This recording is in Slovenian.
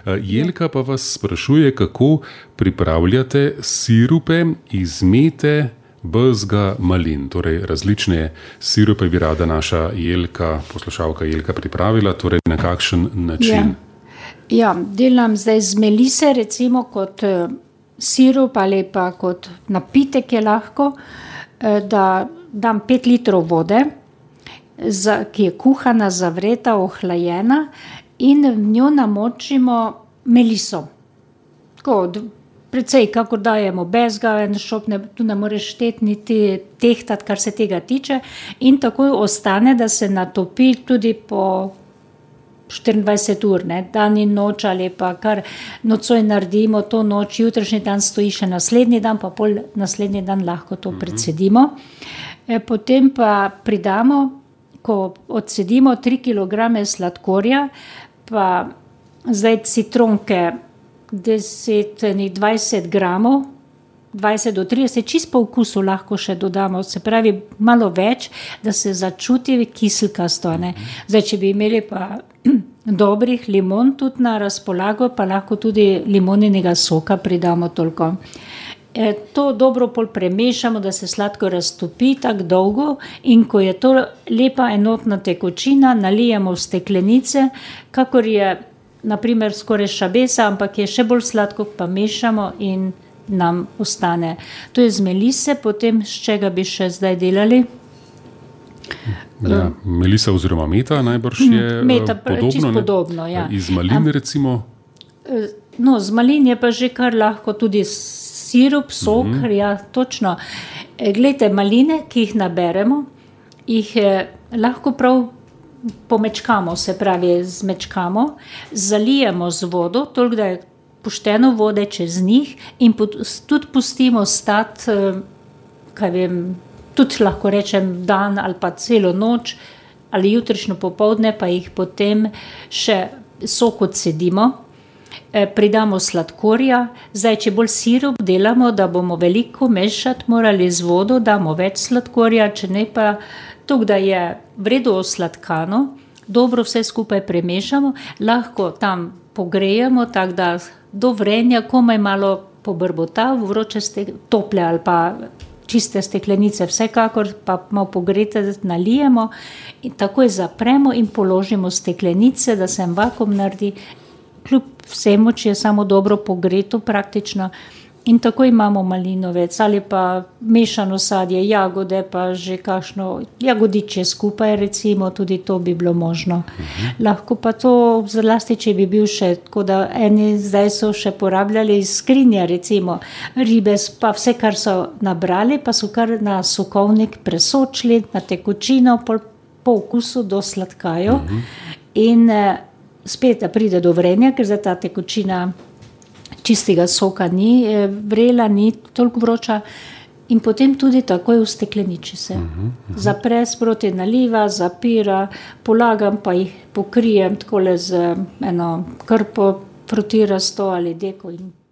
Jelka pa vas sprašuje, kako pripravljate sirupe iz mete, bezga, malin. Torej, različne sirupe bi rada naša Jelka, poslušalka Jelka pripravila, torej na kakšen način? Ja, delam zdaj z melise, recimo kot sirup ali pa kot napitek je lahko, da dam 5 litrov vode, ki je kuhana, zavreta, ohlajena in v njo namočimo meliso. Tako, precej, kakor dajemo bezga, en šop, tu ne moreš niti tehtati, kar se tega tiče, in tako ostane, da se natopi tudi po 24 ur, dan in noč, ali pa kar nocoj naredimo to noč, jutrišnji dan stoji še naslednji dan, pa pol naslednji dan lahko to predsedimo. Potem pa pridamo, ko odsedimo 3 kilograme sladkorja, pa zdaj citronke 20 gramov, 20 do 30, čisto po okusu lahko še dodamo, se pravi malo več, da se začuti kiselkasto. Zdaj, če bi imeli pa dobrih limon tudi na razpolago, pa lahko tudi limoninega soka pridamo toliko. To dobro pol premešamo, da se sladkor raztopi tako dolgo, in ko je to lepa enotna tekočina, nalijemo v steklenice, kakor je naprimer skoraj šabesa, ampak je še bolj sladko, pa mešamo in nam ostane. To je z melise, potem z čega bi še zdaj delali? Ja, melisa oziroma meta najbrž je meta, podobno. Čisto podobno, ja. Iz malin recimo? No, z malin je pa že kar lahko tudi sirup, sok, ja, točno. Glejte, maline, ki jih naberemo, jih lahko prav pomečkamo, se pravi zmečkamo, zalijemo z vodo, toliko da je pošteno vode čez njih, in tudi pustimo stati, kaj vem, tudi lahko rečem dan ali pa celo noč ali jutrišnjo popoldne, pa jih potem še sok odcedimo, pridamo sladkorja. Zdaj, če bolj sirup delamo, da bomo veliko mešati morali z vodo, damo več sladkorja, če ne pa toliko, da je v redu osladkano, dobro vse skupaj premešamo, lahko tam pogrejemo, tako da do vrenja komaj malo pobrbota, v vroče tople ali pa čiste steklenice, vsekakor pa malo pogrete nalijemo in takoj zapremo in položimo steklenice, da se vakuum naredi, kljub vsemu, če je samo dobro pogreto praktično, in tako imamo malinovec ali pa mešano sadje, jagode, pa že kakšno jagodičje skupaj, recimo, tudi to bi bilo možno. Lahko pa to, zlasti če bi bil še, tako da eni zdaj so še porabljali iz skrinje, recimo, ribe, pa vse, kar so nabrali, pa so kar na sokovnik presočili, na tekočino, po okusu dosladkajo, in spet, da pride do vrenja, ker za ta tekočina čistega soka ni vrela, ni toliko vroča, in potem tudi takoj v stekleniči se. Zapre, sproti naliva, zapira, polagam, pa jih pokrijem takole z eno krpo frotirasto ali deko in